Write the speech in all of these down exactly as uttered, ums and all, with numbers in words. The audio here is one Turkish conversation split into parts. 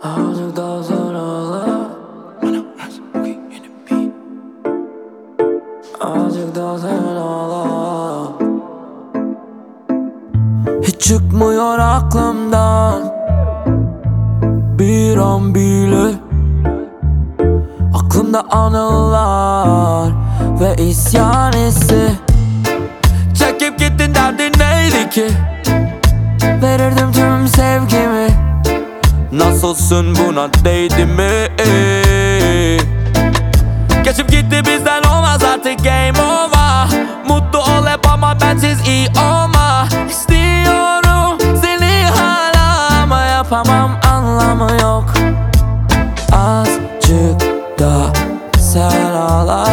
Azıcık daha sen ağla. Azıcık daha sen ağla. Hiç çıkmıyor aklımdan bir an bile. Aklımda anılar ve isyan hissi. Çekip gittin, derdin neydi ki? Verirdim tüm sevgimi. Nasılsın, buna değdi mi? Geçip gitti, bizden olmaz artık, game over. Mutlu ol hep ama bensiz iyi olma. İstiyorum seni hala ama yapamam, anlamı yok. Azıcık da sen ağla.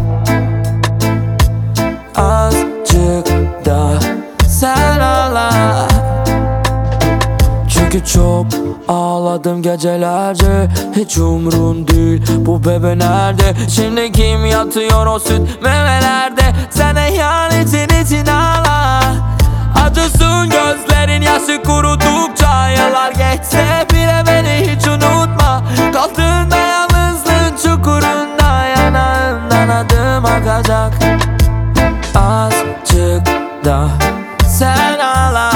Azıcık da sen ağla. Çünkü çok ağladım gecelerce. Hiç umrun değil bu bebe nerede? Şimdi kim yatıyor o süt memelerde? Sen ihanetin için ağla. Acısın gözlerin, yaşı kurudukça yıllar geçse bile beni hiç unutma. Kaldığında yalnızlığın çukurunda, yanağından adım akacak. Azıcık da sen ağla.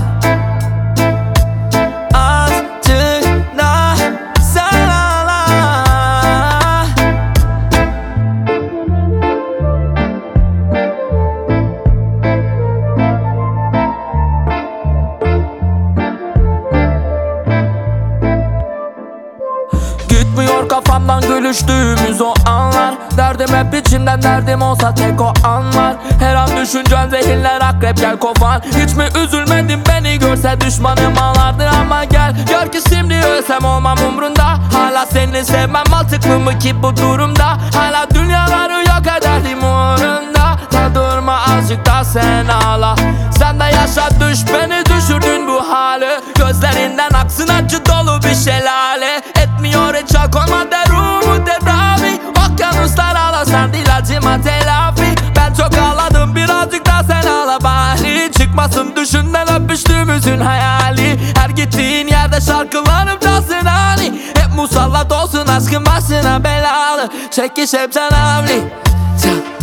Gitmiyor kafamdan gülüştüğümüz o anlar. Derdim hep içimden, derdim olsa tek o anlar. Her an düşüncen zehirler, akrep gel kovan. Hiç mi üzülmedin, beni görse düşmanım ağlardı. Ama gel gör ki şimdi ölsem olmam umrunda. Hala seni sevmem mantıklı mı ki bu durumda? Hala dünyaları yok ederdim uğrunda. Ta durma, azıcık da sen ağla. Sen de yaşa, düş beni düşürdün bu hale. Gözlerinden aksın acı dolu bir şelale. Etmiyor hiç ak olmadı ruhumu tedavi. Okyanuslar ağlasan değil acıma telafi. Ben çok ağladım, birazcık da sen ağla bari. Çıkmasın düşünden öpüştüğümüzün hayali. Her gittiğin yerde şarkılarım çalsın hani. Hep musallat olsun aşkın başına belalı. Çekiş hep canavli.